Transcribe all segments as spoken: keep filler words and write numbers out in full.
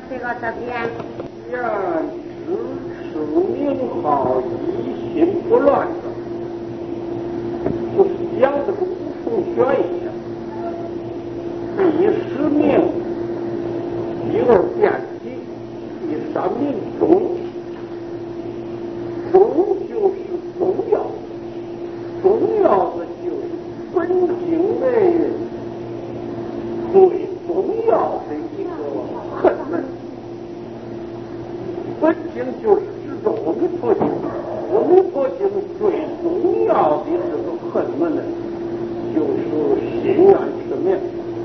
第五十页。 愿支持名号，一心不乱的，就是讲这个五重玄义，第一使命，第二变体，第三命中。中就是重要，重要的就是本经的最重要的一个恨门。本经就是指着阿弥陀经，阿弥陀经最重要的这个恨门呢，就是心愿持名。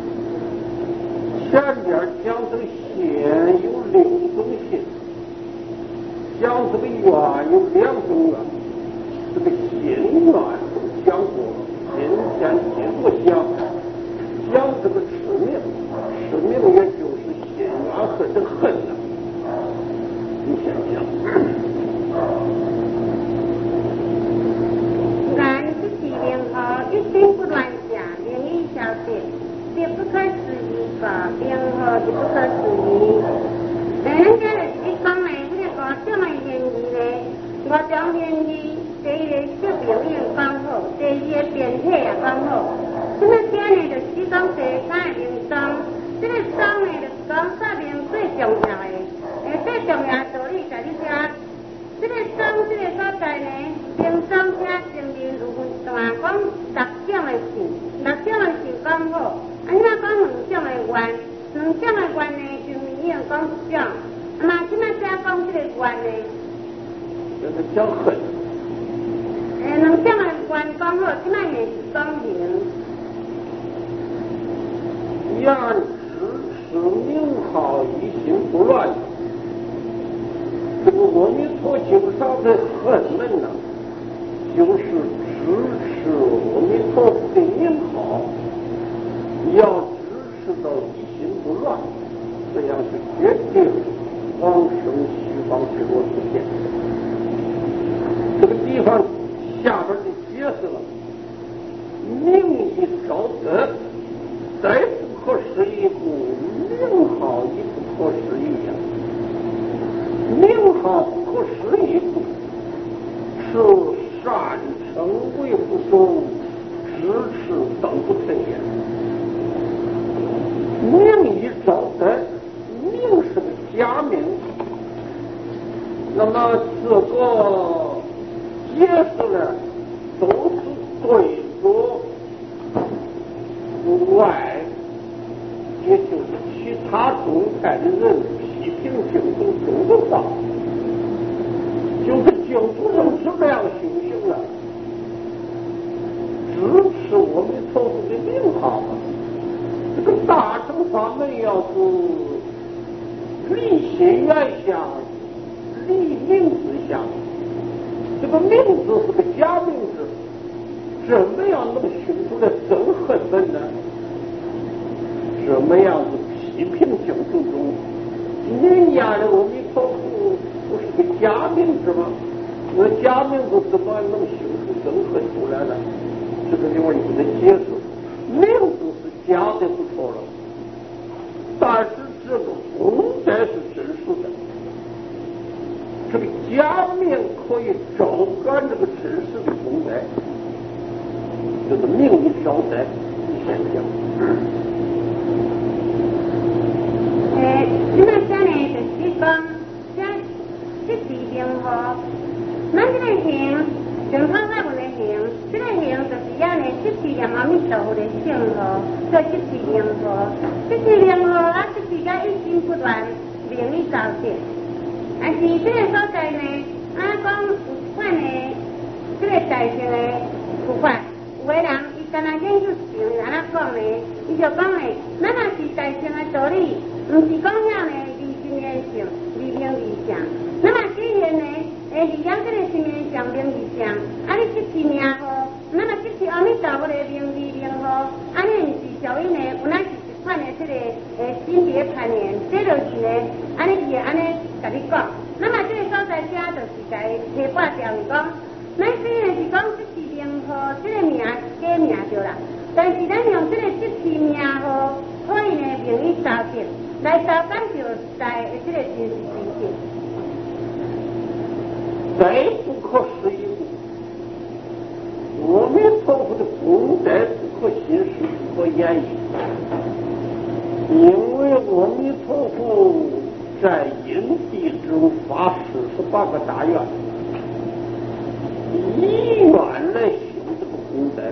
前边讲这个心有六种心。讲这个愿有两种愿，这个心愿讲过了，今天接着讲讲这个持名，持名也就是心愿和这个恨呢。你先讲。 然是其名号，一心不乱下，名义小姐，也不可思议法，名号就不可思议。人家就是讲呢。这么言语咧，我讲言语，第一个小表演讲好，第二个变体也讲好。这个点呢，就是讲第三个名章，这个章呢，就是讲说明最重要的，诶，最重要的道理在你遮。这个章这个所在呢，名章写成面如分段，讲六种的事，六种的事讲好，啊，遐讲两种的愿，两种的愿呢，就已经讲一种。嘛，即摆写讲这个愿呢， 这是讲恨。 诶，两种的愿讲好，即摆呢是讲名。 言支持名号，一心不乱。这个阿弥陀经上的恨门呢，就是支持阿弥陀佛的名号，要支持到一心不乱，这样是决定往生西方极乐世界。这个地方下边就解释了，名义招得，再不可思议故，名号亦不可思议呀。名号不可思议故，是善称为不中，支持等不成也。名义招得，名是个假名。那么这个解释呢，都是对着外，也就是其他宗派的人批评经中中的话，就是经主上怎么样修行了，支持我们头部的名号。这个大乘法门要是离心原相，离名字相，这个名字是个假名字，怎么样能修出来真恨门呢？怎么样子批评经书中人家的阿弥陀佛不是个假名字吗？那假名字怎么能修出真恨出来呢？这个地方你给他解释，名字是假的不错了，但是这个功德是真实的。这个假名可以招感这个真实的功德，这个名义招德，你先讲。 诶，即摆遮呢，就是讲，遮即字名号，咱这个形，正方法文的形，这个形就是遐呢，即字念阿弥陀佛的姓号，叫即字名号。即字名号啊，即字甲一心不乱，名义招德。但是这个所在呢，啊讲有一款的，这个大乘的佛法，有个人伊干那研究性安那讲呢，伊就讲呢，咱若是大乘的道理，毋是讲遐呢离心现象、离名离相。那么既然呢，诶利养这个心现象、名离相，啊你即是名号，那么即是阿弥陀佛的名字名号，安尼毋是属于呢，有乃是一款的这个诶心别攀缘，这就是呢，安尼伊会安尼。甲你讲，那么这个所在遮就是甲伊提拔掉，是讲，咱虽然是讲即是名号，这个名是假名对啦，但是咱用这个即是名号，可以呢名义招德，来招感着在会这个真实水性。 再不可思议故，阿弥陀佛的功德不可信实，不可言议。因为阿弥陀佛在因地中发四十八个大愿，以愿来修这个功德。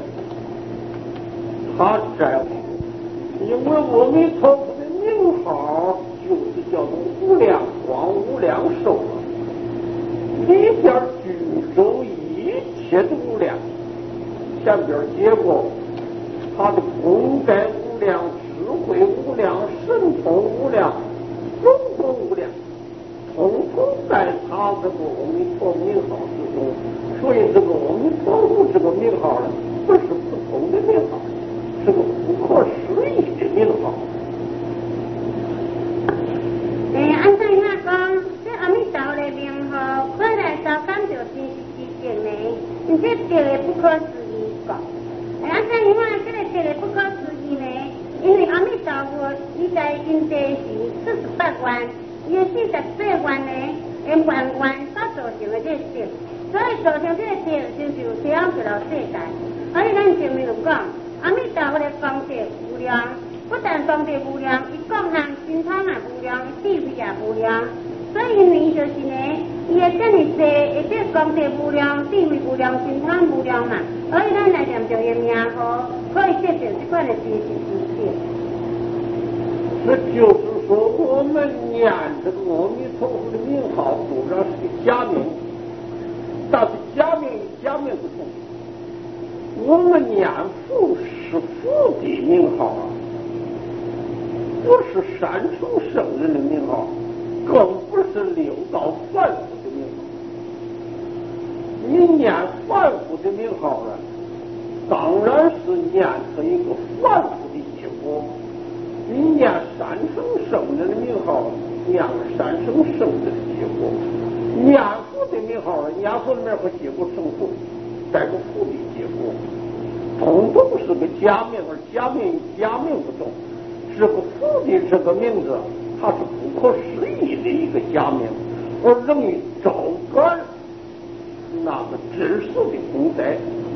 他在，因为阿弥陀佛的名号就是叫做无量光、无量寿啊，里边具足一切的无量。前边结果，他的功德无量，智慧无量，神通无量，种种无量，统统在他这个阿弥陀名号之中。所以这个阿弥陀佛这个名号呢，不是普通的名号，是个不可思议的名号。 诶，按照伊那讲，这阿弥陀的名号，看来招感就真是真正的，而且对的不可思议讲。诶，按照伊那这个对的不可思议呢，因为阿弥陀佛伊在因地时四十八愿，伊的四十八愿呢，因愿愿所造成的这个，所以造成这个地就就这样做到世界。所以咱前面就讲，阿弥陀佛的功德无量。不但功德无量，伊讲行神通也无量，伊智慧也无量。所以因为伊就是呢，伊的这么多，而且功德无量，智慧无量，神通无量嘛。所以咱来念着伊名号，可以得到这款的真实知识。 这就是说，我们念这个阿弥陀佛的名号，虽然是个假名，但是假名与假名不同。我们念佛是佛的名号啊。不是山城圣人的名号，更不是六道凡夫的名号。你念凡夫的名号呢，当然是念出一个凡夫的结果；你念山城圣人的名号，念山城圣人的结果；念佛的名号呢，念佛里面和结果成佛，带个佛的结果，统统是个假名，而假名与假名不同。这个佛的这个名字，它是不可思议的一个假名，而容易招感那个真实的功德。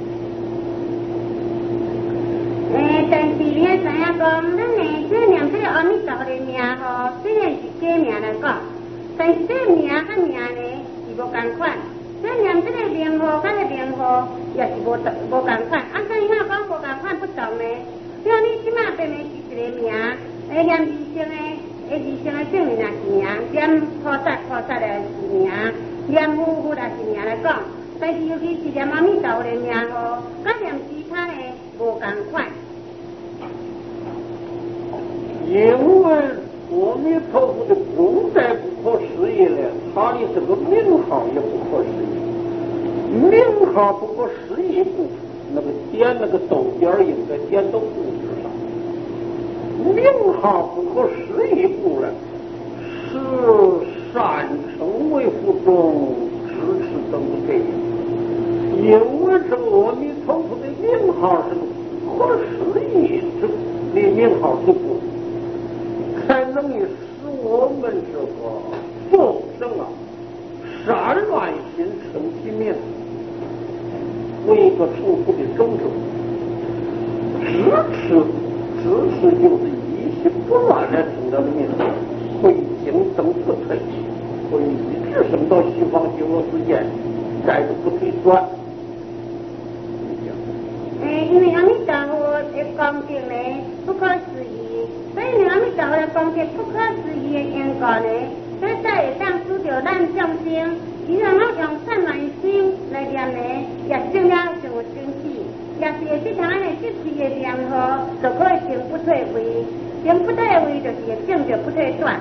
诶，但是你也知影讲，咱呢这念这个阿弥陀佛的名号，虽然是假名来讲，但是这名和名呢是无同款。这念这个名号，跟个名号也是无无同款。按照伊那讲无同款不同呢。因为你即马变成是一个名，诶，念二声的，诶，二声的证明也是名；念菩萨，菩萨也是名；念佛，佛也是名来讲。但是尤其是念阿弥陀佛的名号，甲念其他的无同款。 因为阿弥陀佛的功德不可思议了，他的这个名号也不可思议。名号不可思议不？那个点那个豆点应该点到布置上，名号不可思议故了，是善成为福中支持等给。因为这个阿弥陀佛的名号是不可思议之的名号之故，才能使我们这个众生啊善乱心生其名。为一个出乎的种种，支持支持就是一心不乱来成长的命，会经生不退，会一直升到西方极乐世界，再都不退转。 诶，因为阿弥陀佛的功德呢不可思议，所以阿弥陀佛的功德不可思议的因果呢，所以才会当使着咱众生。既然我用善良心来念呢，也证了成为真实，也是会这趟的这次的念号，就可以行不退位，行不退位就是会证着不退转。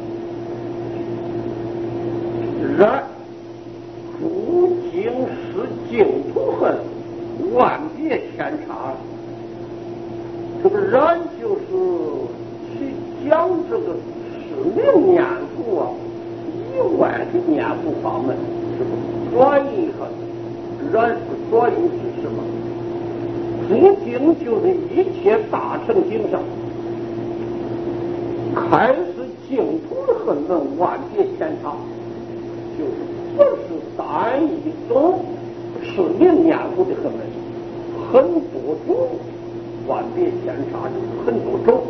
然，古今是净土恨，万别天差。这个然就是去讲这个是名念佛啊。以外的念佛法门，是不是转移和然是转移是什么？诸经就是一切大乘经上，开始净土的论文万别千差，就是这是单一种是零年物的很门，很多种万别千差，就是很多种。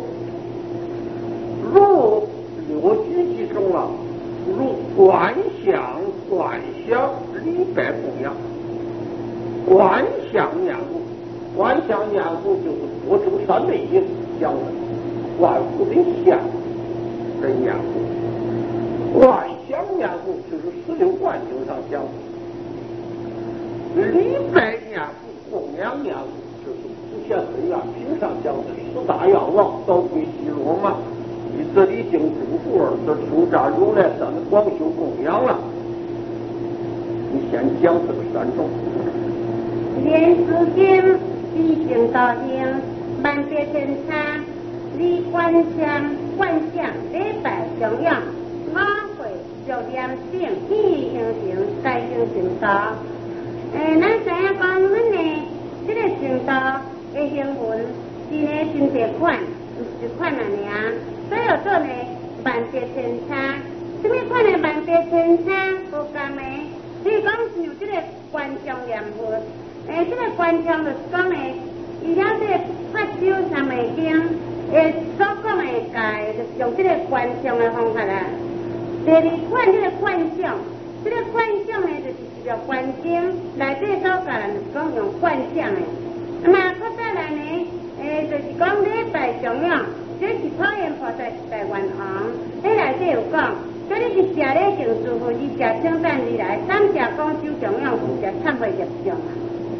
如六举其中啊，如观相、观想、礼拜供养。观相念佛，观相念佛就是多周三昧经讲的万福的相的念佛，观想念佛就是十六观经上讲的，礼拜念佛、供养念佛就是普贤会愿品上讲的十大愿望，早归西罗嘛，一则礼敬诸佛，二则出战如来山的广修供养了。你先讲这个三种。 莲师经，礼敬道行，万别千差，礼观想，观想礼拜供养，我会就念经，意行行，该行行道。诶，咱知影讲，阮呢，这个行道的行文，是呢真侪款，唔是一款安尼啊。所以做呢万别千差，什么款的万别千差无共的？比如讲像这个观想念佛。诶，这个观想就是讲诶，伊了这个发修三昧经，诶所讲诶解，就是用这个观想诶方法啦。第二款这个观想，这个观想呢，就是是着观经内底所教人就是讲用观想诶。那么搁再来呢，诶，就是讲礼拜供养，这是普贤菩萨一代元王，迄内底有讲。所以你是食礼敬师父，你食称赞而来，三食广修供养，五食忏悔业障啊。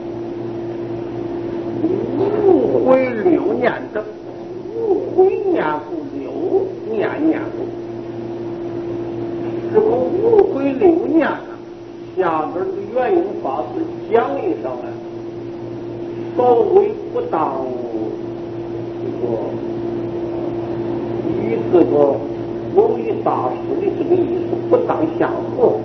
五回六年的，五回念佛六年念佛，这个五回六年呢，下边的元英法师讲义上来，稍微不当这个与这个某一大师的这个意思不当相合，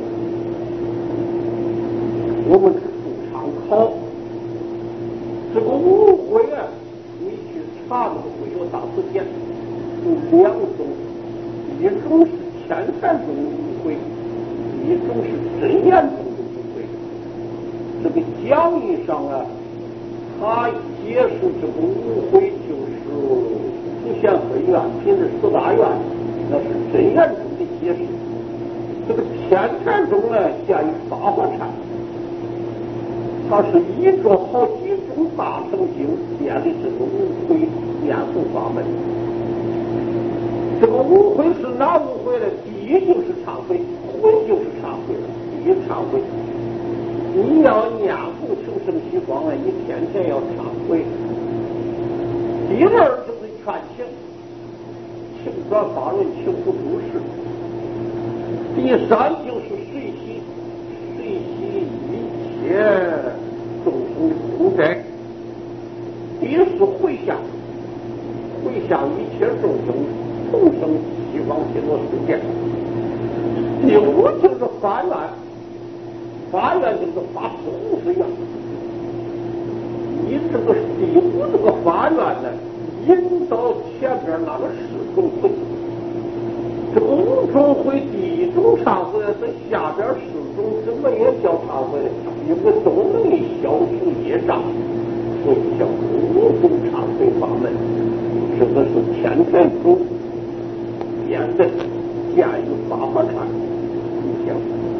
我们是不常考。这个五回啊，你去查这个会有大词典，有两种，一种是天禅宗的五回，一种是真言宗的五回。这个讲义上啊，他解释这个五回就是普贤会愿品的十大愿，那是真言宗的解释。这个天禅宗呢，限于法华禅。它是依着好几种大乘经编的这个五回念佛法门。这个五回是哪五回呢？第一就是忏悔，回就是忏悔了。第一忏悔，你要念佛求生西方啊，你天天要忏悔。第二就是劝请，请转法轮，请不诸事。第三就是随喜，随喜一切众生苦灾。第四回向，回向一切众生同生西方极乐世界。第五就是发愿，发愿就是发十五愿。你这个第五这个发愿呢，引导前边那个四种回。这个五种回，第一种忏悔是下边四种怎么也叫忏悔，因为都能消除业障，所以叫五种忏悔法门。这个是天台宗编的，建于法华禅。你想？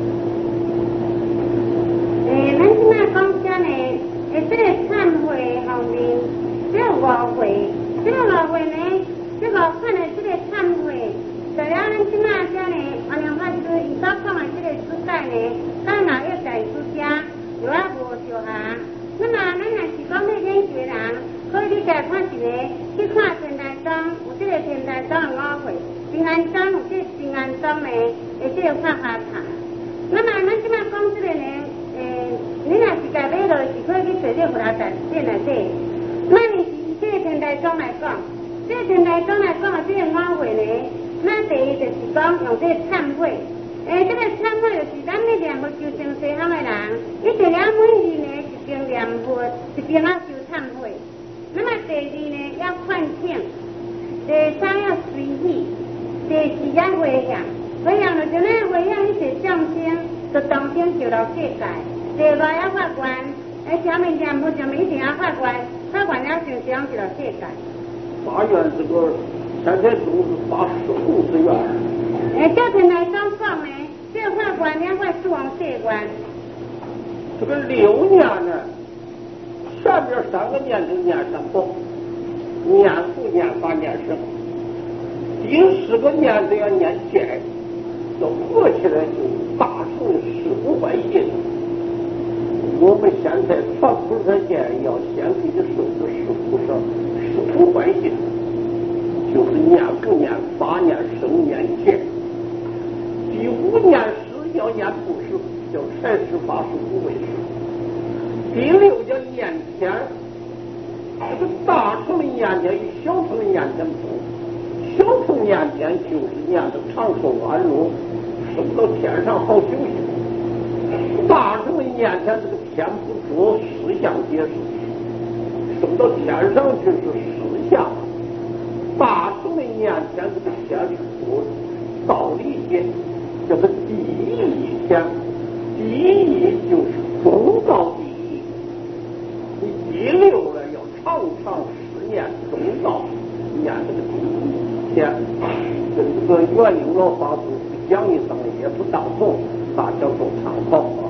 诶，咱即摆讲遮呢，诶，这个忏悔方面，这个五回，这个五回呢，这五款的这个忏悔。除了咱即马遮呢，安良法师伊所讲的这个书解呢，咱若要在书写，有啊无相合。那么咱若是讲要研究人，可以你家看一个，去看天台宗有这个天台宗的五回，平安宗有这平安宗的的这个法华禅。那么咱即马讲这个呢，诶，你若是家买落是可以去找这佛拉禅店内底。那你是以这个天台宗来讲，这个天台宗来讲的这个五回呢？那第一就是讲用这个忏悔，诶，这个忏悔就是咱咧念佛求生西方的人，伊除了每日呢一边念佛，一边啊求忏悔。那么第二呢要劝请，第三要随喜，第四要回向， 回阳就真诶回阳一些象征，就当天受到世界，第二要法官，诶下面念佛就一定要法官，法官要就这样受到世界。 法院这个现在都是发十五十元。 诶，叫天来讲讲诶，这个法官两块死亡事官。 这个六年呢，前边三个年就念三宝，念佛、念法、念圣，第四个年就要念戒，这合起来就大乘十不坏心。我们现在传菩萨戒要先给你说的是菩萨十不坏心，就是念佛、念法、念圣、念戒。第五念时要念布施，叫财施、法施、无畏施。第六叫念天，这个大乘的念天与小乘的念天不同。小乘念天就是念的长寿安乐，升到天上好修行。大乘的念天这个天不着思想结束，升到天上去是思想。大乘的念天这个天是着道理界，叫做第一义天。第一义就是中道第一。你第六了要常常思念中道，念这个第一天，跟这个元英老法师讲义上也不相同，大家都参考啊。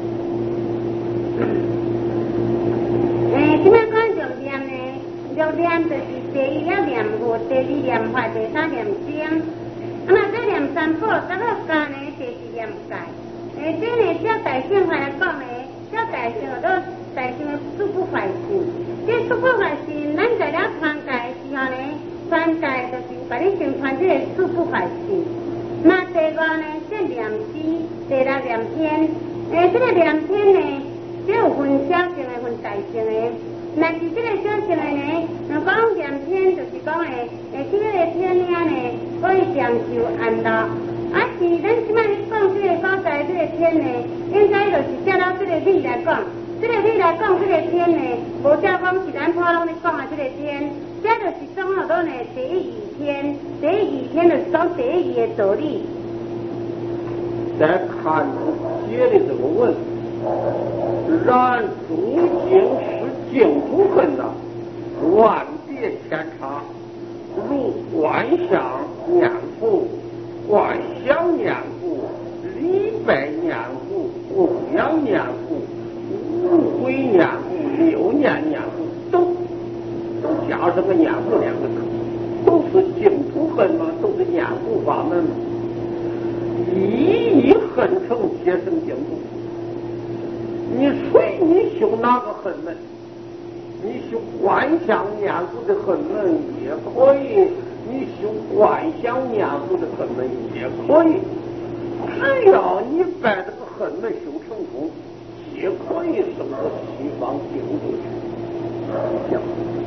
诶，今仔讲重点呢，重点就是第一要念佛，第二念法，第三念经。啊嘛，再念三宝，再落加呢，第四念戒。诶，这呢，照大乘法来讲呢，照大乘都大乘的四不坏心。这四不坏心，咱在了传戒的时候呢，传戒就是把你先传这个四不坏心。那第五呢，这念知，第六念天。诶，这个念天呢，只有分小乘的，分大乘的。那是这个小乘的呢，若讲念天，就是讲诶，诶，这个天领呢，可以长寿安乐。啊，是咱即摆咧讲这个所在这个天呢，应该就是照到这个理来讲，这个理来讲，这个天呢，无照讲是咱普通咧讲的这个天，这就是总好多呢第一义天，第一义天就是讲第一义的道理。 再看解的这个文，然中经是净土分呐，万别天差，如观想念佛。观想念佛、礼拜念佛、供养念佛、无悔念佛、六念念佛，都都加上个念佛两个字，都是净土分嘛，都是念佛法门嘛。一一恨成皆生净土。你随你修哪个恨门？你修观想念佛的恨门也可以。你修观想念佛的恨门也可以，只要你把这个恨门修成功，也可以升到西方净土去。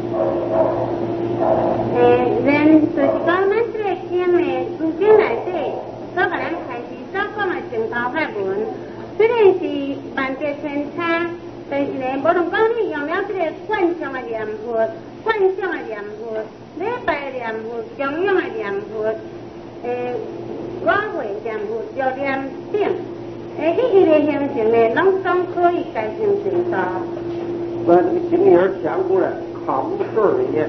诶，人就是讲咱这个经呢，书经内底所把咱开始所讲的正道法文，虽然是万劫千差，但是呢，无论讲你用了这个观想的念佛。观想的念佛、礼拜的念佛、供养的念佛、诶，我会念佛、就念顶，诶，一一个形成呢，拢总可以改成正道。 把这个经页牵过来，看不顺儿也。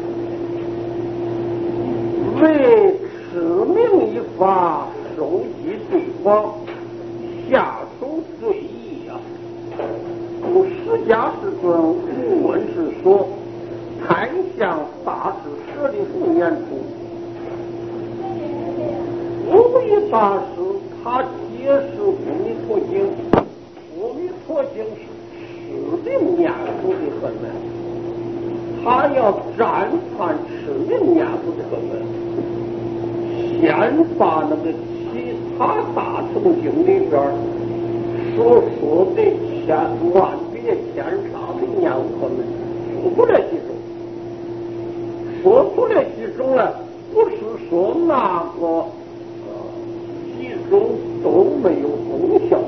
为持名一法，收集对方，下手最易啊！故释迦世尊无问之说。太向大师舍利弗念处，无为大师他解释《阿弥陀经》，阿弥陀经是持名念佛的根本，他要赞叹持名念佛的根本，先把那个其他大乘经里边所说的千万别千差的念佛根本说出来几种。说出来几种呢？不是说哪个呃几种都没有功效，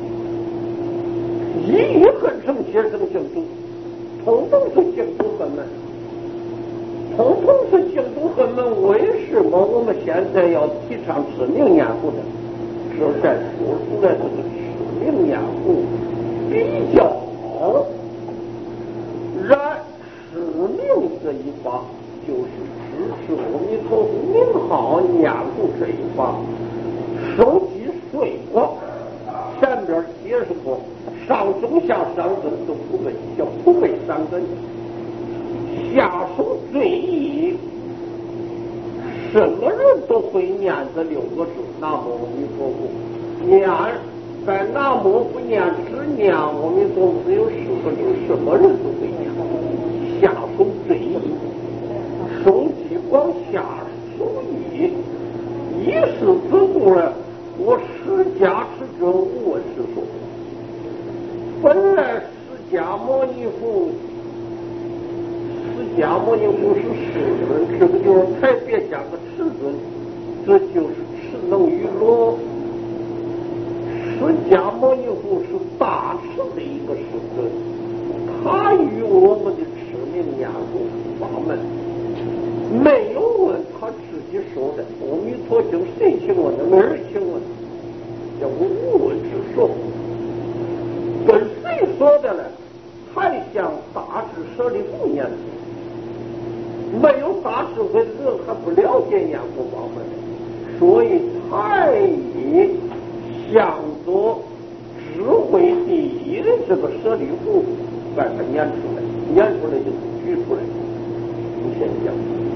一一恨成皆生净土，通通是净土恨门，通通是净土恨门，为是什么我们现在要提倡持名念佛的？是在说出来这个持名念佛比较好。然持名这一法，就是支持阿弥陀佛名号念佛这一法，收集税光。前边解释过，上中下三根都不背，叫不背三根。下手最易，什么人都会念这六个字南无阿弥陀佛。念在南无不念，只念阿弥陀佛只有十个字，什么人都会念。下手最易，手机光下手易，一是之故呢，我释迦之者无闻之说。本来释迦牟尼佛。释迦牟尼佛是世尊，这个就是才别加个持尊，这就是持能于罗。释迦牟尼佛是大持的一个世尊，他与我们的持名念佛法门没有问他自己说的阿弥陀经谁请问的，没人请问，叫无问之说。跟谁说的呢？还像大智舍利弗念佛。没有大智慧的人还不了解念佛法门，所以太以向着智慧第一的这个舍利弗把它念出来，念出来就举出来。你先讲。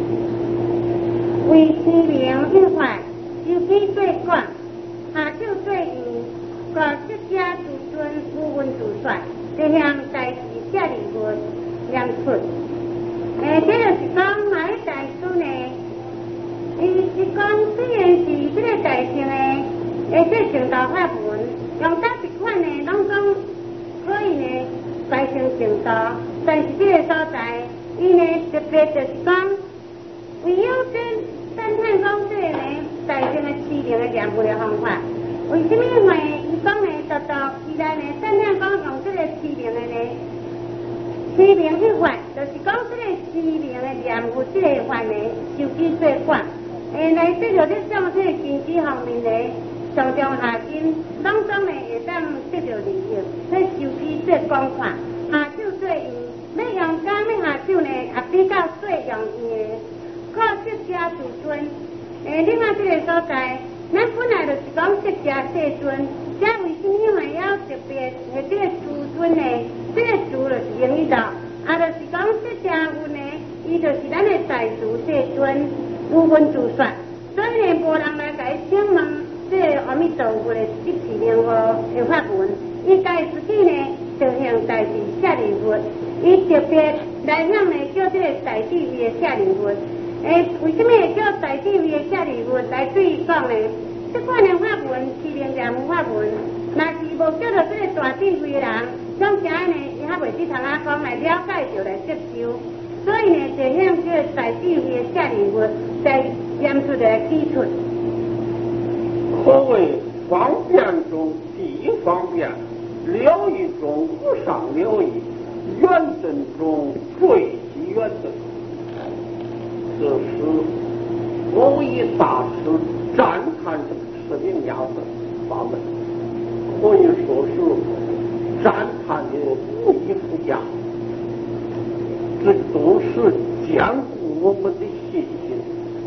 为持名一法，修己最广，下手最易，各释迦自尊无闻自说，这项代志舍利弗念出。诶，这就是讲哪一代书呢？伊是讲虽然是这个代性的，诶，这正道法门，用搭一款呢，拢讲可以呢改成正道，但是这个所在，伊呢特别就是讲，唯有这赞叹讲这个呢代性的持名的念佛的方法。为什么因为伊讲呢，达到伊来呢赞叹讲用这个持名的呢？持名去法，就是讲这个持名的念佛这个法呢，受己最广。诶，来这着咧讲这个经济方面呢，上中下金，拢总呢会当得到利益，这受己最广泛，下手最易，要用加要下手呢，也比较最容易的，靠释迦自尊。诶，另外这个所在，咱本来就是讲释迦世尊，这为什么还要特别诶这个自尊呢？这个字就是用意到，啊，就是讲释迦文呢，伊就是咱的在主世尊无闻自说，所以呢，无人来甲伊请问这个阿弥陀佛的即是名号的法文，伊家自己呢就向代志舍利弗，伊特别来向呢叫这个代志位的舍利弗。诶，为什么会叫代志位的舍利弗来对伊讲呢？这款的法文，持名念佛法文，若是无叫做这个大智慧的人。总正呢，伊还袂去通啊讲来了解就来接受，所以呢，就向这个大智慧的舍利弗在念出来基础。 可谓方便中第一方便，了义中无上了义，圆真中最极圆真。这是某一大师赞叹这个持名念佛法门，可以说是。赞叹的无以复加，这都是坚固我们的信心。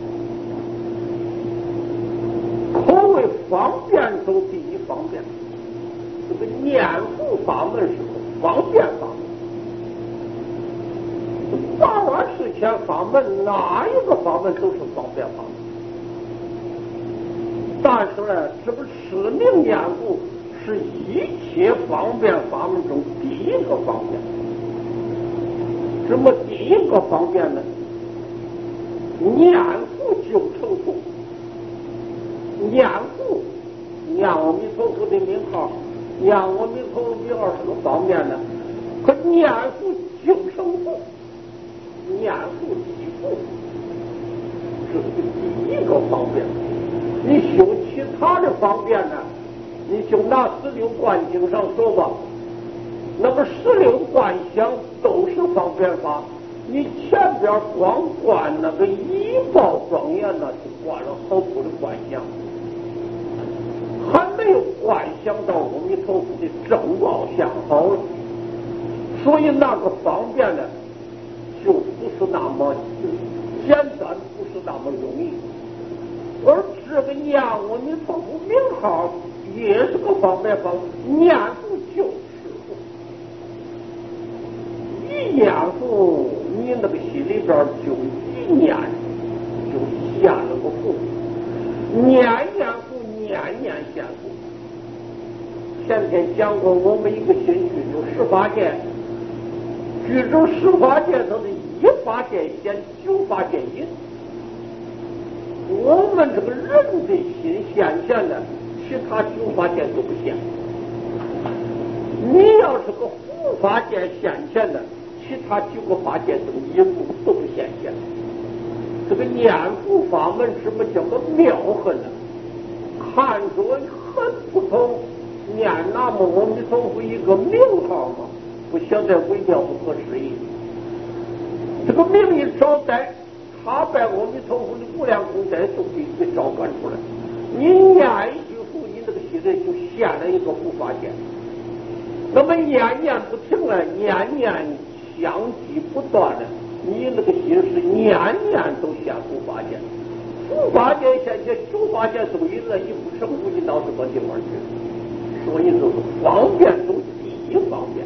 可谓方便中第一方便，这个念佛法门是方便法门，八万四千法门，哪一个法门都是方便法门。但是呢，这个持名念佛是一切方便法门中第一个方便。什么第一个方便呢？念佛就成佛，念佛念阿弥陀佛的名号，念阿弥陀佛名号是个方便呢，可念佛就成佛，念佛即佛，这是第一个方便。你修其他的方便呢？你就拿十六观经上说吧，那么十六观想都是方便法， 你前边光灌那个仪报庄严呢，就灌了好多的观想，还没有观想到阿弥陀佛的正报相好了，所以那个方便呢，就不是那么简单，不是那么容易。而这个念阿弥陀佛名号也是个方便方，念佛就是佛，一念佛，你那个心里边就一念就现了个佛，念念佛，念念现佛。前天讲过，我们一个新居有十法界，居住十法界，它的一法界显，九法界隐。我们这个人的心显现了，其他九法界都不显。你要是个护法界显现了，其他九个法界都隐不都不显现。这个念佛法门什么叫做妙狠呢？看着很普通，念南无阿弥陀佛一个名号嘛，不晓得微妙不可思议。这个名一招待，他把阿弥陀佛的无量功德都给给召唤出来。你念一句佛，你这个心里就现了一个护法界。那么念念不停了，念念相继不断了，你那个心是念念都现护法界。护法界现现九法界都隐了，一不成不知到什么地方去。所以就是方便中第一方便。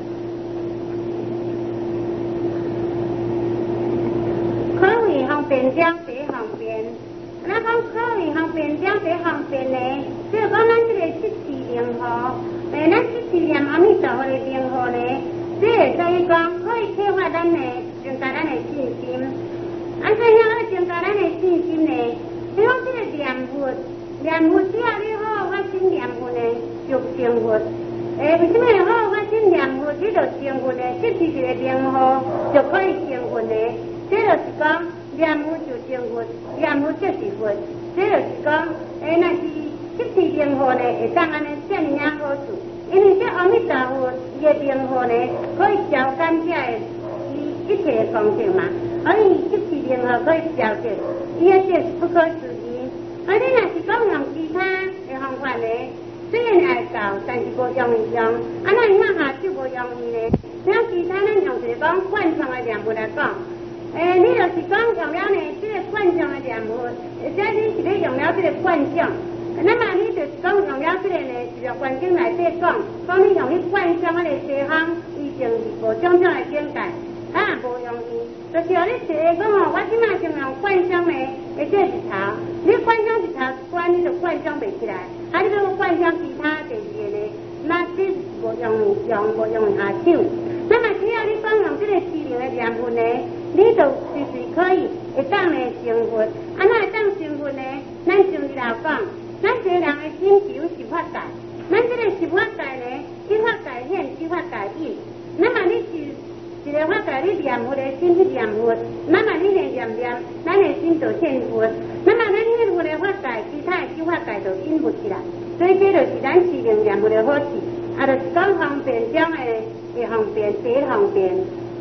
可为方便讲最方便，那讲可为方便讲最方便呢？所以讲咱这个七字名号，诶，咱七字念阿弥陀佛的名号呢，这会可以讲可以启发咱的增加咱的信心。安怎样去增加咱的信心呢？比讲这个念佛，念佛只要你好发心念佛呢，就成佛。诶，为什么好发心念佛，这就成佛呢？这是一个名号就可以成佛呢？这就是讲念佛就成佛，念佛就是佛。这就是讲，诶，那是这字名号呢，会当安尼这么样好处。因为这阿弥陀佛伊的名号呢，可以消减这的一一切的功德嘛。而伊这字名号可以消解，伊也是不可思议。而你若是讲用其他的方法呢，虽然会教，但是无容易用。啊，那你那下就无容易呢。像其他咱用就是讲惯常的念佛来讲。诶，你若是讲用了呢，这个惯常的念佛，或者你是咧用了这个惯常，那么你就是讲用了这个呢，是着环境内底讲，讲你用你惯常嗰个西方，以前是无种种的境界，啊，无容易。就是说你坐讲哦，我即马先用惯常的，或者一头，你惯常一头关，你就惯常袂起来，啊，你要惯常其他第二个呢，那这是无容易用，无容易下手。那么只要你讲用这个智能的念佛呢，你就随时可以会当来成佛。啊，那会当成佛呢？咱上日来讲，咱这人的心是有十法界，咱这个十法界呢，一法界显，一法界隐。那么你是一个法界，你念佛的心去念佛，那么你来念念，咱的心就现佛。那么咱念佛的法界，其他的十法界就隐不起来。所以这就是咱智能念佛的好处。啊，就是讲方便讲的。一方便，第一方便，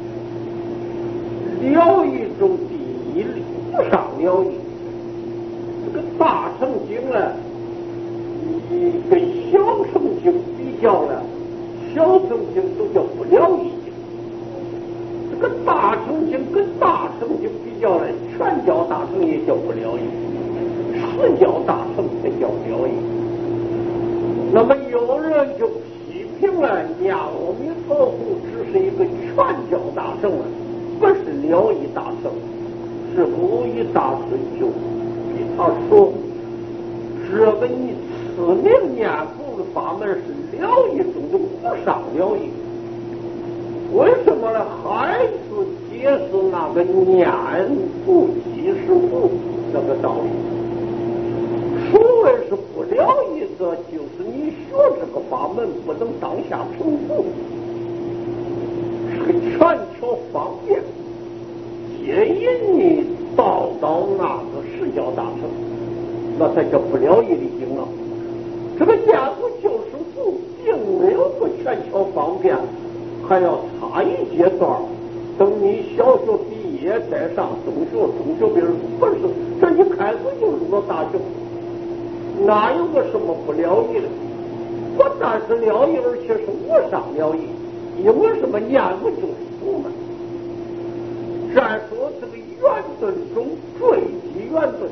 了义中第一无上了义。这个大乘经呢，你跟小乘经比较呢，小乘经都叫不了义经。这个大乘经跟大乘经比较呢，全教大乘也叫不了义，十教大乘才叫了义。那么有人就批评了，念阿弥陀佛只是一个全教大乘了，不是了义大乘。是无义大师就给他说，这个你此名念佛的法门是了义中的无上了义。为什么呢？还是解释那个念佛即是佛这个道理。所谓是不了义的，就是你学这个法门不能当下成佛，是个全球方便，接引你到到那个十教大乘，那才叫不了义的经啊。这个念佛就是佛，并没有个全球方便，还要差一阶段。等你小学毕业业再上中学，中学别人不是，这一开始就入了大学，哪有个什么不了义的？不但是了义，而且是无上了义。因为什么？念不就是佛嘛。再说这个圆顿中坠击圆顿，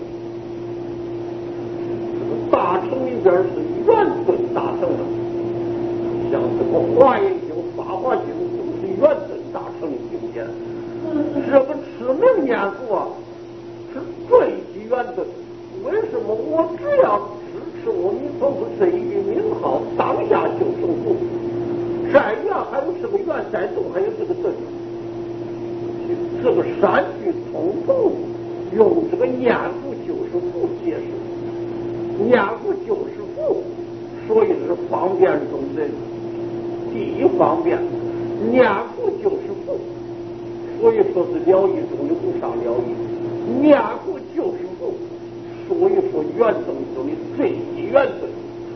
这个大乘里边是圆顿大乘的，像这个华严经、法华经都是圆顿大乘的经典。这个持名念佛啊，是坠击圆顿。为什么？我只要支持阿弥陀佛这一句名号，当下就成佛。在原还有这个缘，在动还有这个顿。这个三句通通用这个念佛就是佛解释，念佛就是佛，所以是方便中的第一方便。念佛就是佛，所以说是了义中的无上了义。念佛就是佛，所以说圆顿中的最极圆顿。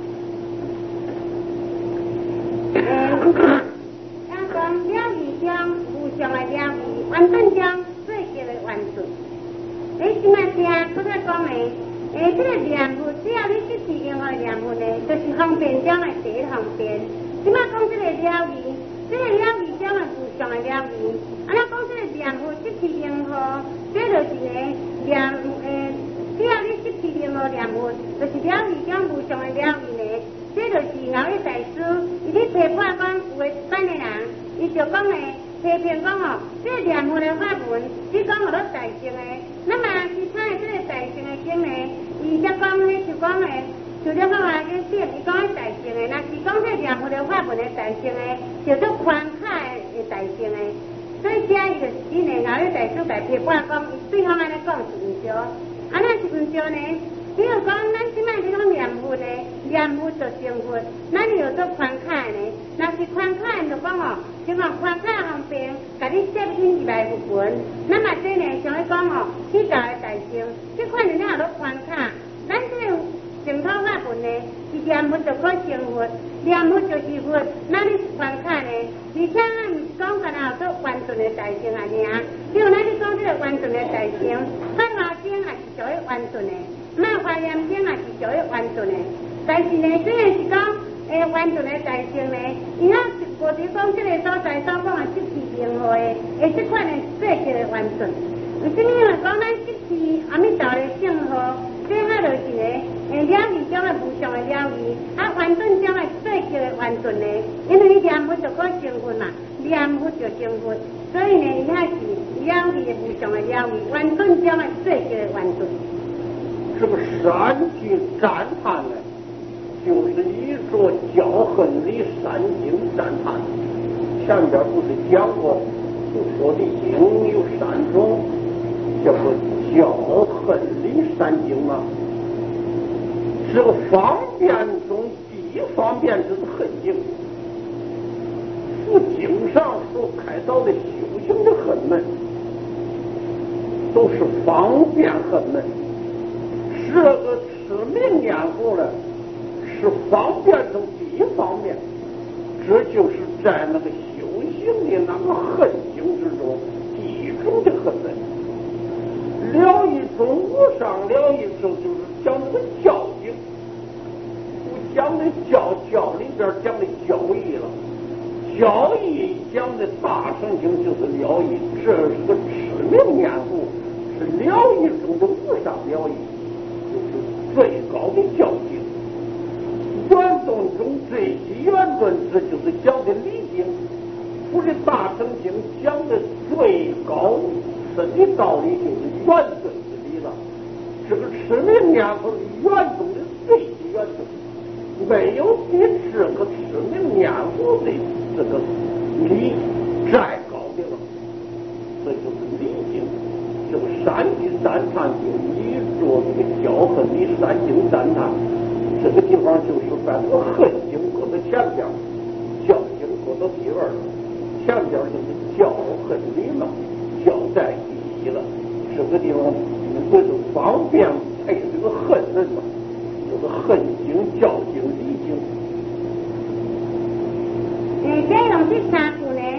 咱讲了义将无上的了义，圆顿将最极的圆顿。你今仔听刚才讲的，诶，这个念佛只要你去提用来念佛呢，就是方便将的第一方便。今仔讲这个了义，这个了义将的无上的了义，啊，咱讲这个念佛去提用吼，这就是呢念诶，只要你去提用来念佛，就是了义将无上的了义呢。这就是后一大师，伊咧批判讲有个班的人，伊就讲诶，批评讲哦，这个念佛的法门，你讲互到大乘诶，那么其他的这个大乘的经呢，伊则讲咧就讲诶，就了法华经顶，伊讲大乘诶，若是讲这念佛的法门的大乘诶，就做宽卡的大乘诶，所以这伊就是真诶，后一大师来批判讲，伊对方安尼讲是毋对，啊，那是毋对呢？比如讲，咱即摆这种念佛呢，念佛就成佛，咱又做宽卡呢。若是宽卡，就讲哦，就讲宽卡方便，甲你摄引入来佛门。那么这呢，像伊讲哦，起教的大乘，这款人家都宽卡，咱这个净土法门呢，是念佛就可成佛，念佛就是佛，那你是宽卡呢？而且咱毋是讲干那做完全的大乘啊尔，比如咱你讲这个完全的大乘，法华经也是属于完全的。那华严经也是属于完全的，但是呢，虽然是讲诶完全的大乘呢，伊啊是无伫讲这个所在所讲的即次任何的，诶，即款的做叫的完全。为什么话讲咱即次阿弥陀的圣号，这下就是呢，诶了义种的无上的了义，啊完全种的做叫的完全呢，因为念佛就可成佛嘛，念佛就成佛，所以呢，伊还是了义的无上的了义，完全种的做叫的完全。 这个三句赞叹呢，就是一说教恨里三经赞叹。前边不是讲过，就说的经有三种，叫做教恨里三经吗？这个方便中第一方便就是恨经，佛经上所开导的修行的恨门，都是方便恨门。这个持名念佛呢，是方便中第一方面，这就是在那个修行的那个恨经之中第一种的恨门。了义中无上了义中就是讲的教经，不讲的教教里边讲的教义了，教义讲的大乘经就是了义，这是个持名念佛，是了义中的无上了义。最高的教经，圆顿中最极圆顿，这就是讲的理经。不是大乘经讲的最高深的道理，就是圆顿之理了。这个持名念佛是圆顿的最极圆顿，没有比这个持名念佛的这个理再高的了。这就是理经。这个三句赞叹就依着这个教恨的三经赞叹，这个地方就是把这个恨经搁在前边，教经搁到第二，前边就是教恨理了，教在第一了。这个地方为了方便配这个恨人嘛，就是恨经、教经、理经。 诶，这用这三句呢，来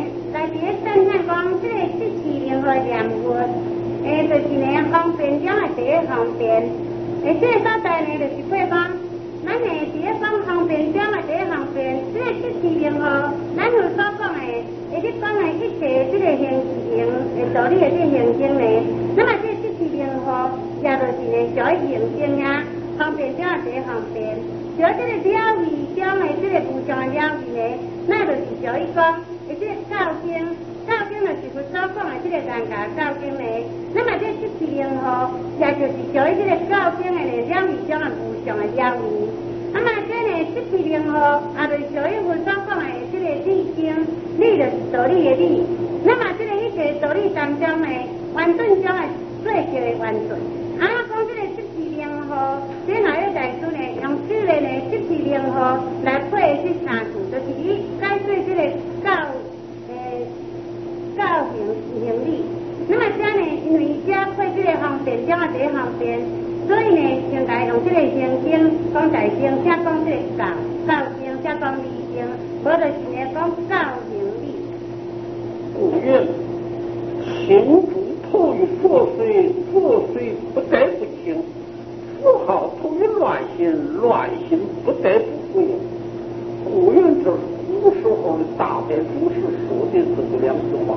在伫咧展现讲，即个七七零号念佛，诶，就是呢方便中的第一方便。诶，即个所在呢，就是譬如讲，咱呢伫咧讲方便中的第一方便，即个七七零号，咱有所讲的，诶，你讲的一切即个行行诶道理的即个行经呢，那么即个七七零号，也就是呢就喺行经呀，方便中的第一方便。就即个了义中的即个无上的了义呢，那就是就伊讲，诶，即个教经，教经就是佛所讲的即个人家教经呢。那么这七七零号，也就是就伊即个教经的呢了义中的无上的了义。那么这呢七七零号，也就是就伊佛所讲的即个理经，理就是道理的理。那么这个一切道理当中呢，完整中的最小的完整。啊，讲这个七七零号，这哪有大师呢？用这个呢七七零号来配这三字，就是你解释这个教诶教行行理。那么这呢，因为这配这个方便，这个第一方便，所以呢，应该用这个行经讲大经，才讲这个教教经，才讲理经，无就是呢讲教行理。 不愿行主透于作祟，作祟不得不清；富好透于乱心，乱心不得不会。古人这是古时候的大典注释说的这个两句话。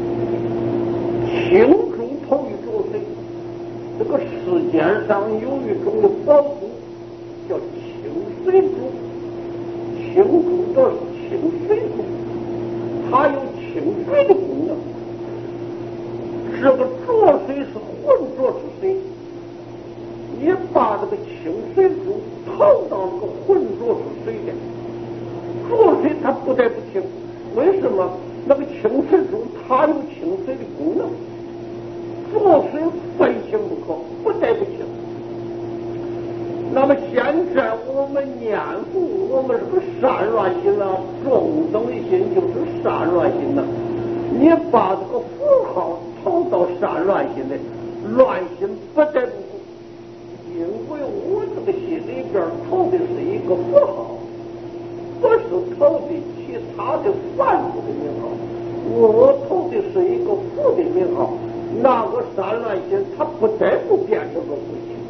行主透于作祟，这个世间上有一种的宝珠叫清水珠，清珠这是清水珠，它有清水的功能。这个浊水是浑浊之水，你把这个清水珠投到这个浑浊之水里，浊水它不得不清。为什么？那个清水珠它有清水的功能，浊水非清不可，不得不清。那么现在我们念佛，我们这个善乱心啊，中等的心就是善乱心呐、啊。你把这个符号投到善乱心里，乱心不得不顾，因为我这个心里边投的是一个符号，不是投的其他的凡夫的名号，我投的是一个佛的名号，那个善乱心它不得不变成个佛心。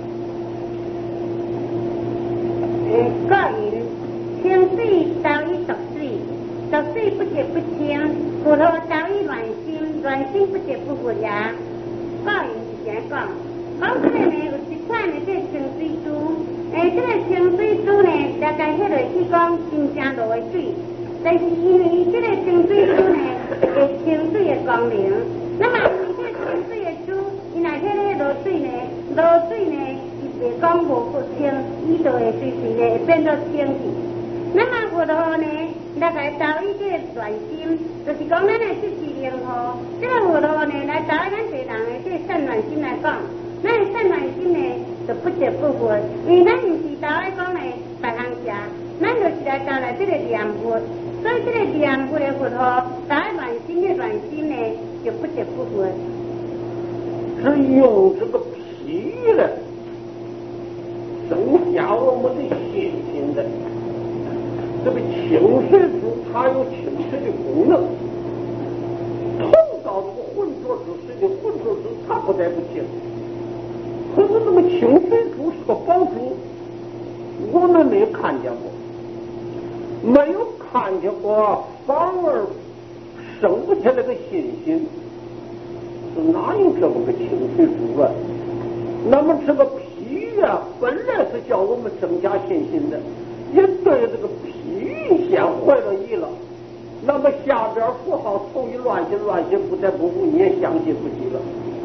诶，个人清水导以浊水，浊水不洁不清，佛陀导以乱心，乱心不洁不佛也。个人是这样讲，讲这个呢有一款的这清水珠，诶，这个清水珠呢，大概迄落去讲真正落的水，但是因为这个清水珠呢，有清水的功能，那么这个清水的珠，伊若迄个落水呢，落水呢。袂讲无不清，伊就会随随的变作清气。那么佛陀呢，来来导伊这个乱心，就是讲咱的七七零号，这个佛陀呢来导咱这人的这个善乱心来讲，咱的善乱心呢就不洁不佛，因为咱唔是导来讲呢别人家，咱就是来导来这个念佛，所以这个念佛的佛陀导乱心的乱心呢就不洁不佛。 是用这个譬喻的。增加我们的信心的，这个清水珠它有清水的功能，投到这个浑浊之水的浑浊之它不得不清。可是这个清水珠是个宝珠，我们没有看见过，没有看见过，反而生不起那个信心，是哪有这么个清水珠啊？那么这个啊，本来是叫我们增加信心的，也对这个譬喻先坏了意了。那么下边符号投一乱心，乱心不得不顾，你也相信不起了。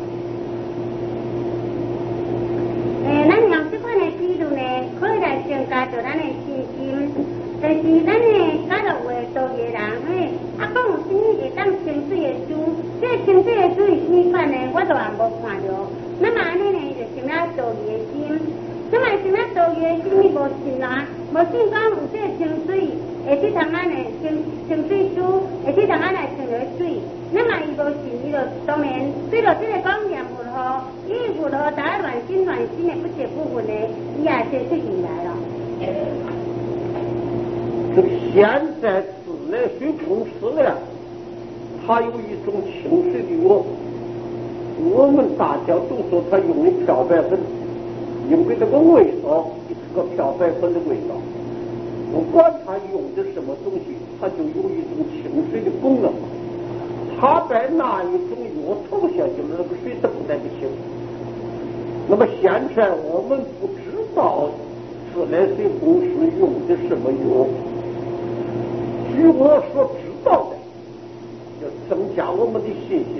诶，咱用这款的比喻呢，可以来增加着咱的信心。但是咱呢，假如有道理的人，嘿，啊，讲有什么会当清水的珠？这个清水的珠是什么款呢？我都还无看着。那么安尼呢，就成了道义的心。那么成了道义的心，你无信啦，无信讲有这个清水，会去通咱的清清水珠，会去通咱来清落水。那么伊无信，伊就当然对着这个讲念佛号，伊佛号打乱心乱心的不洁不分的，伊也先出进来了。 这个现在自来水公司了， 它有一种清水的药，我们大家都说它用的漂白粉，因为这个味道是个漂白粉的味道。不管它用的什么东西，它就有一种清水的功能。它在那一种药投下去了，那个水它不带不清。那么现在我们不知道自来水公司用的什么药，据我所知道的，要增加我们的信心。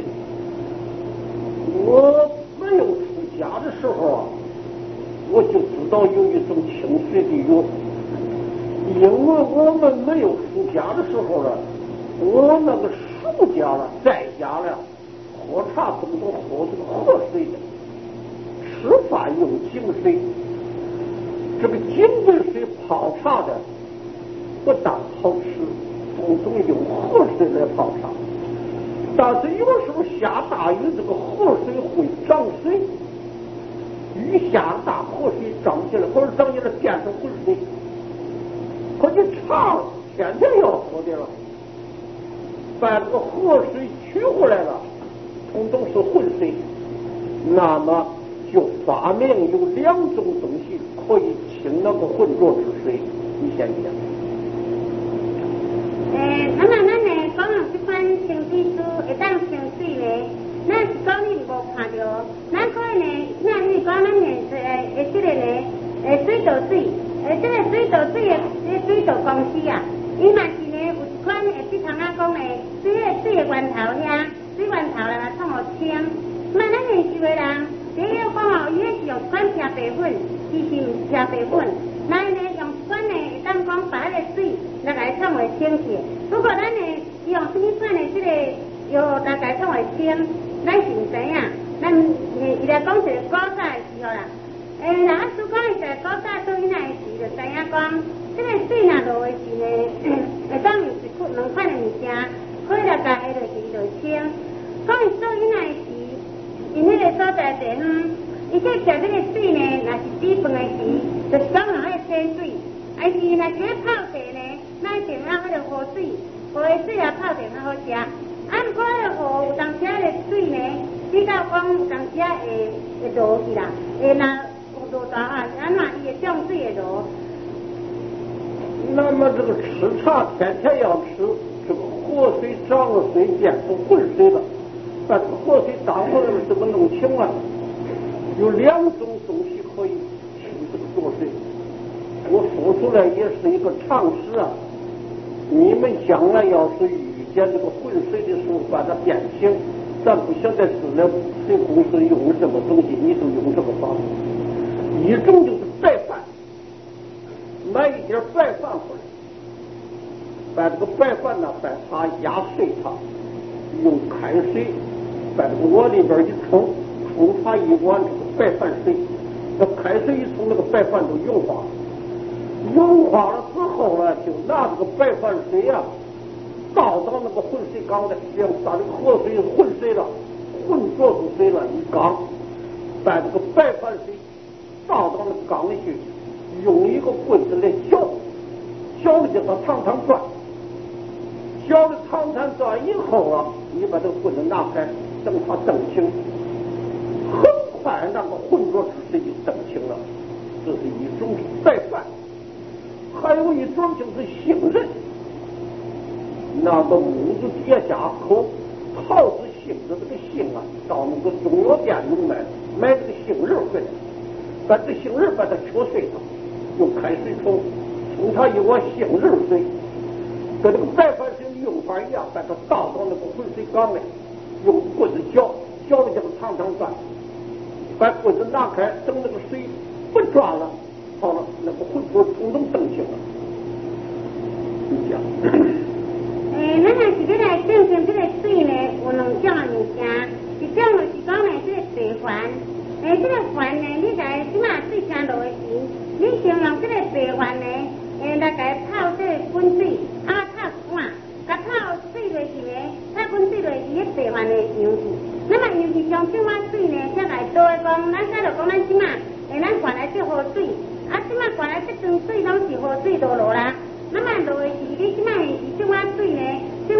我没有出家的时候啊，我就知道有一种清水的药，因为我们没有出家的时候了，我那个出家了，在家了，喝茶都都喝这个河水的，吃饭用井水，这个井水水泡茶的不大好吃，统统用河水来泡茶。但是有时候下大雨，这个河水会涨水，雨下大，河水涨起来，或者涨起来变成浑水，可就茶天天要喝的了，把这个河水取回来了，统统是浑水。那么就发明有两种东西可以清那个浑浊之水，你先讲。 诶，那么咱呢讲到这款清水珠会当清水呢，咱是讲你无看到，咱可以呢，像你讲咱现在诶这个呢，诶水道水，诶这个水道水诶，这水道公司啊，伊嘛是呢有一款诶，即头仔讲呢，水诶水诶源头遐，水源头啦创互清，那咱现时诶人，第一讲哦，伊迄是用款漂白粉，其实毋是漂白粉，咱呢用款呢会当讲把迄个水来甲伊创为清气。如果咱呢用什么款的这个药来甲伊创为清，咱是毋知影。咱伊来讲一个古早的时候啦，诶，若啊拄讲一个古早做囡仔的时，就知影讲，这个水若落的时呢，会当用一款两款的物件，可以来甲下落去就清。讲伊做囡仔的时，因迄个所在地方，伊这食这个水呢，若是煮饭的时，就是讲用迄个清水。还是若是咧泡茶呢，咱一定要迄个河水，河的水啊泡茶较好食。啊，毋过迄个河有当时啊个水呢，比较讲有当时啊会会落去啦，会若有落大啊，是安怎伊会降水会落。 那么这个吃茶天天要吃，这个河水涨了水变成浑水了，把这个河水涨回来了怎么弄清了？有两种东西可以清这个浊水。我说出来也是一个常识啊！你们将来要是遇见这个浑水的时候，把它变清，咱不晓得自来水公司用什么东西，你就用这个方法。一种就是白饭，买一点白饭回来，把这个白饭呢，把它压碎它，用开水把这个碗里边一冲，冲它一碗这个白饭水，那开水一冲，那个白饭都融化了。融化了之后呢，就拿这个白饭水啊，倒到那个浑水缸里，这样把这个河水浑水了，浑浊之水了一缸，把这个白饭水倒到那个缸里去，用一个棍子来搅，搅的叫它长长转，搅的长长转以后啊，你把这个棍子拿开，等它澄清，很快那个浑浊之水就澄清了。这是一种白饭。还有一种就是杏仁，那个木子底下口桃子杏的这个杏啊，到那个中药店里买买这个杏仁回来，把这杏仁把它敲碎了，用开水冲，冲它一碗杏仁水，跟这个白饭水的用法一样，把它倒到那个浑水缸里，用棍子搅，搅的这个长长转，把棍子拿开，等那个水不转了。好了，那个浑浊统统澄清了。你讲。 诶，咱若是要来证明这个水呢，有两种的物件，一种就是讲呢，这个白环，诶，这个环呢，你在即马水车落的时，你先用这个白环呢，诶，来甲伊泡这个滚水，啊泡一碗，甲泡水落去呢，泡滚水落去，迄白环呢会扬去。那么扬去将这碗水呢，才来倒来讲，咱再就讲咱即马，诶，咱灌来这河水。啊，即马灌来这汤水拢是河水落落啦，那么落的是你即马是这碗水呢，这碗原的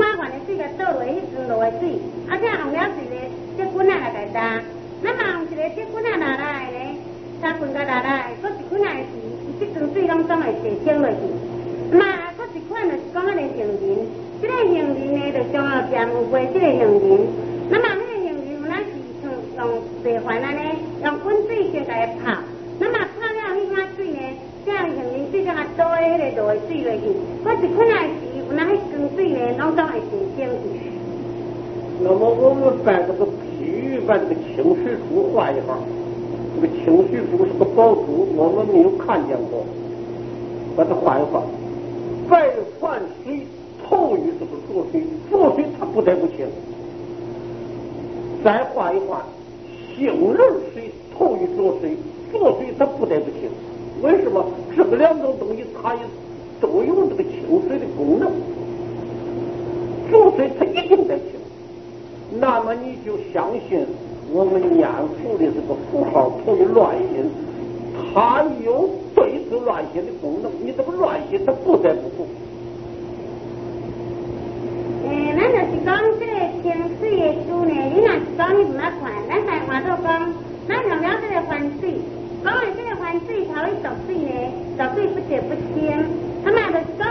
水甲倒落去泉落的水，啊，这用了一个铁棍仔来甲打，那么用一个铁棍仔拿来呢，三棍甲拿来，搁一棍仔时，伊即泉水拢总会提升落去。那么搁一款就是讲迄个杏仁，这个杏仁呢，就上后店有卖这个杏仁，那么迄个杏仁有咱是像用白环安尼，用滚水先甲伊泡，那么泡了迄碗水呢，这样杏仁水才甲倒喺迄个落的水落去，搁一棍仔时。那迄泉水呢，拢总会提升去。 那么我们把这个比喻，把这个清水珠画一下。这个清水珠是个宝珠，我们没有看见过，把它画一画。外环水透于这个浊水，浊水它不得不清。再画一画，杏仁水透于浊水，浊水它不得不清。为什么？这个两种东西它也都有这个清水的功能，浊水它一定得清。那么你就相信我们念佛的这个符号同于乱心，它有对治乱心的功能。你这个乱心它不得不服。 诶，咱就是讲这个清水的书呢，你若是讲你唔捌看，咱来换做讲，咱用了这个环水，讲的这个环水头一浊水呢，浊水不得不清。那么就是讲